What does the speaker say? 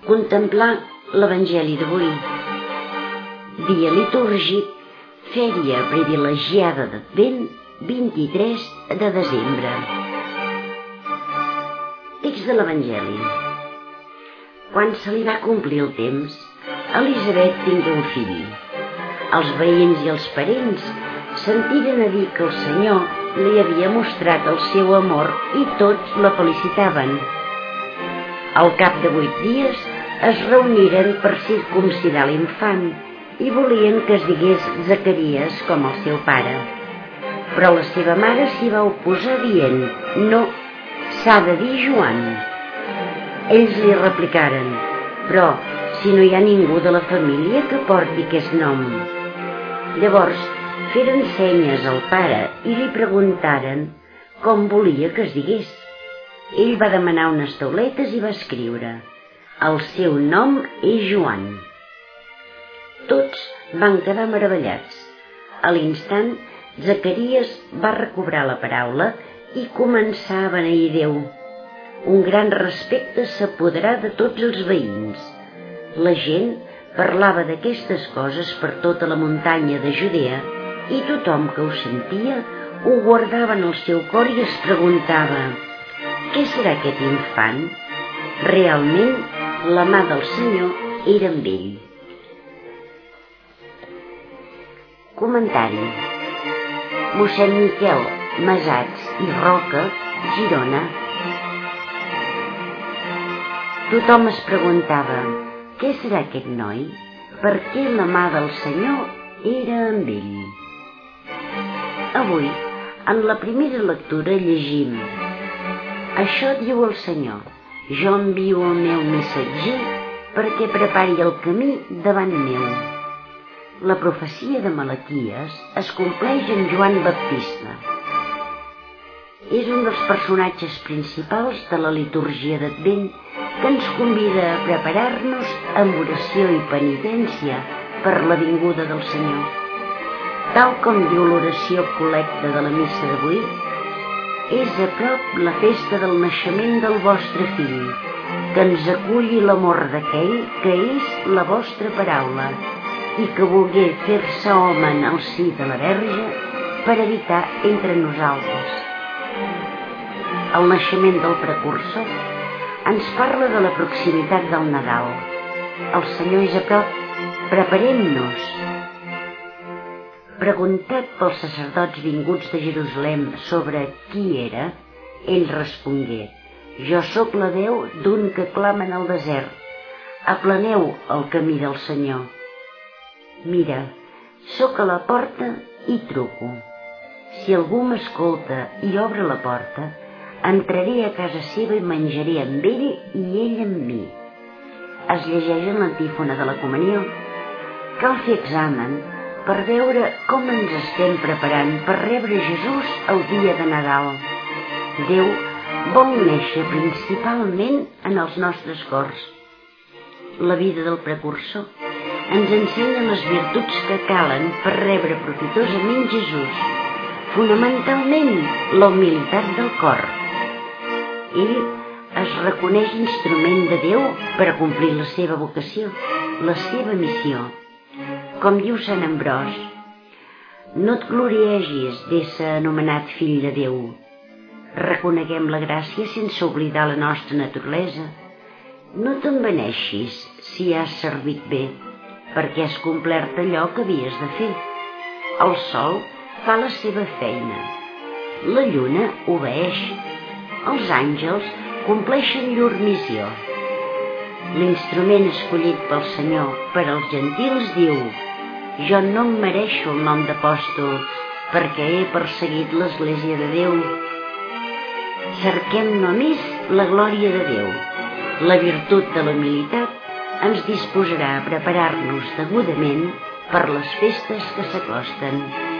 Contemplar l'Evangeli d'avui. Dia litúrgic, fèria privilegiada d'Advent, 23 de desembre. Text de l'Evangeli. Quan se li va complir el temps, Elisabet tingué un fill. Els veïns i els parents sentiren a dir que el Senyor li havia mostrat el seu amor i tots la felicitaven. Al cap de 8 dies es reuniren per circumcidar l'infant i volien que es digués Zacaries com el seu pare. Però la seva mare s'hi va oposar dient: no, s'ha de dir Joan. Ells li replicaren: però si no hi ha ningú de la família que porti aquest nom. Llavors feren senyes al pare i li preguntaren com volia que es digués. Ell va demanar unes tauletes i va escriure: el seu nom és Joan. Tots van quedar meravellats. A l'instant, Zacaries va recobrar la paraula i començà a beneir Déu. Un gran respecte s'apoderà de tots els veïns. La gent parlava d'aquestes coses per tota la muntanya de Judea i tothom que ho sentia ho guardava en el seu cor i es preguntava: què serà aquest infant? Realment, la mà del Senyor era amb ell. Comentari. Mossèn Miquel Masats i Roca, Girona. Tothom es preguntava: què serà aquest noi? Per què la mà del Senyor era amb ell? Avui, en la primera lectura llegim: això diu el Senyor, jo envio el meu missatger perquè prepari el camí davant meu. La profecia de Malaquies es compleix en Joan Baptista. És un dels personatges principals de la litúrgia d'Advent que ens convida a preparar-nos amb oració i penitència per la vinguda del Senyor. Tal com diu l'oració col·lecta de la missa d'avui, és a prop la festa del naixement del vostre fill, que ens aculli l'amor d'aquell que és la vostra paraula i que volgué fer-se home en el si de la Verge per habitar entre nosaltres. El naixement del precursor ens parla de la proximitat del Nadal. El Senyor és a prop, preparem-nos. Preguntat pels sacerdots vinguts de Jerusalem sobre qui era, ell respongué: jo sóc la veu d'un que clama en el desert, aplaneu el camí del Senyor. Mira, sóc a la porta i truco. Si algú m'escolta i obre la porta, entraré a casa seva i menjaré amb ell i ell amb mi. Es llegeix en l'antífona de la comunió. Cal fer examen per veure com ens estem preparant per rebre Jesús el dia de Nadal. Déu vol néixer principalment en els nostres cors. La vida del precursor ens ensenya les virtuts que calen per rebre profitosament Jesús, fonamentalment la humilitat del cor. Ell es reconeix instrument de Déu per a complir la seva vocació, la seva missió. Com diu Sant Ambròs: no et gloriegis d'ésser anomenat fill de Déu. Reconeguem la gràcia sense oblidar la nostra naturalesa. No t'envaneixis si has servit bé, perquè has complert allò que havies de fer. El sol fa la seva feina, la lluna obeeix, els àngels compleixen llur missió. L'instrument escollit pel Senyor per als gentils diu: jo no em mereixo el nom d'apòstol perquè he perseguit l'Església de Déu. Cerquem només la glòria de Déu. La virtut de la humilitat ens disposarà a preparar-nos degudament per les festes que s'acosten.